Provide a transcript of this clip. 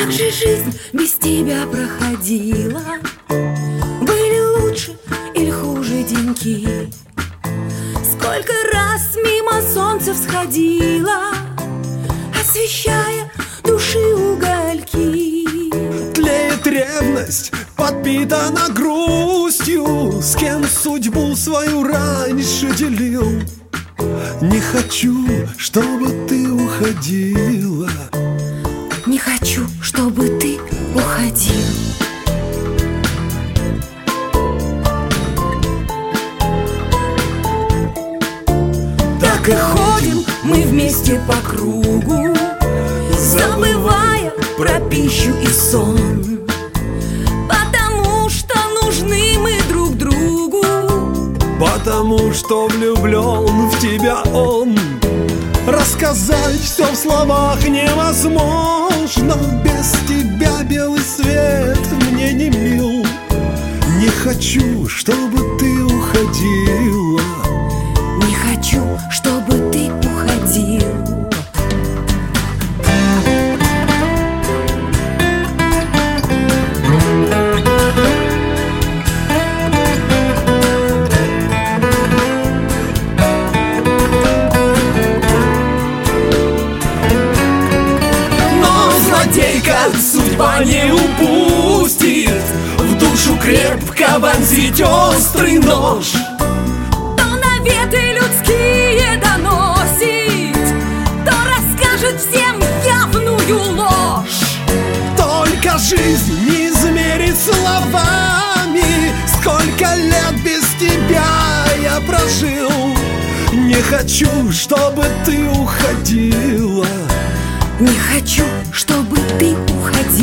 Как же жизнь без тебя проходила? Были лучше или хуже деньки? Сколько раз мимо солнца всходила, освещая души угольки. Тлеет ревность, подпитана грустью, с кем судьбу свою раньше делил. Не хочу, чтобы ты уходила. Не хочу, чтобы ты уходил. Так и ходим мы вместе по кругу, забывая про пищу и сон. Потому что нужны мы друг другу, потому что влюблен в тебя он. Рассказать все в словах невозможно. Без тебя белый свет мне не мил. Не хочу, чтобы ты уходила. не хочу, чтобы ты уходил. Злодейка судьба не упустит, в душу крепко вонзить острый нож. То наветы людские доносит, то расскажет всем явную ложь. Только жизнь не измерить словами, сколько лет без тебя я прожил. Не хочу, чтобы ты уходила. Не хочу, чтобы ты уходил.